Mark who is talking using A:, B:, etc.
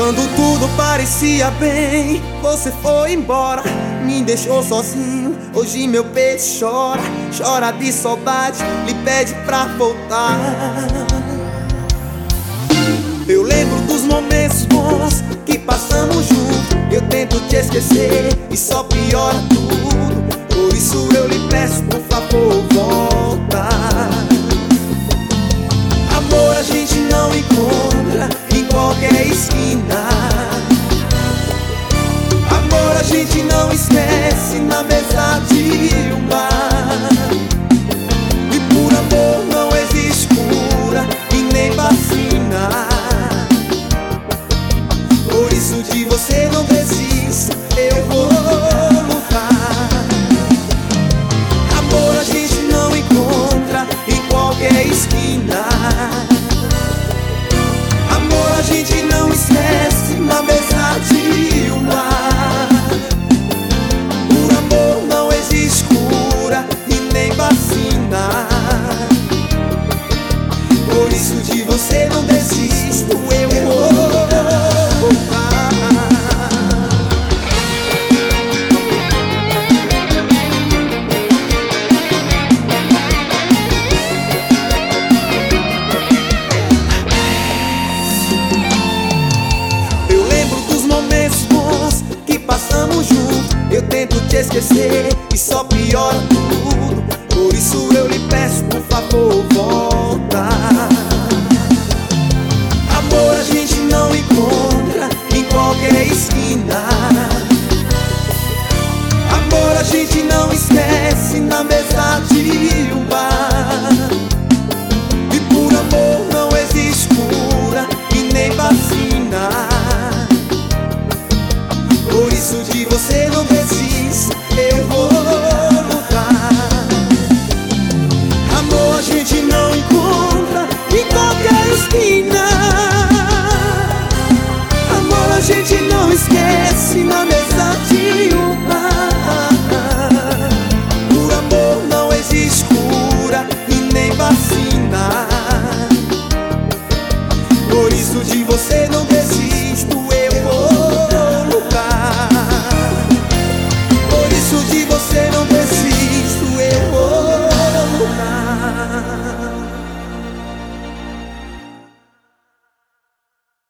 A: Quando tudo parecia bem, você foi embora, me deixou sozinho. Hoje meu peito chora, chora de saudade, lhe pede pra voltar. Eu lembro dos momentos bons que passamos juntos. Eu tento te esquecer e só piora tudo. Por isso eu lhe peço, por favor, volta. Amor a gente não encontra em qualquer esquina. Amor a gente não esquece na mesa de um bar. E por amor não existe cura e nem vacina. Por isso de você não desista, eu vou lutar. Amor a gente não encontra em qualquer esquina. Amor a gente não esquece na mesa de um bar. Por amor não existe cura e nem vacina. Por isso de você não desisto, eu vou voltar. Eu lembro dos momentos bons que passamos juntos. Eu tento te esquecer e só piora tudo. Por isso eu lhe peço, por favor, volta.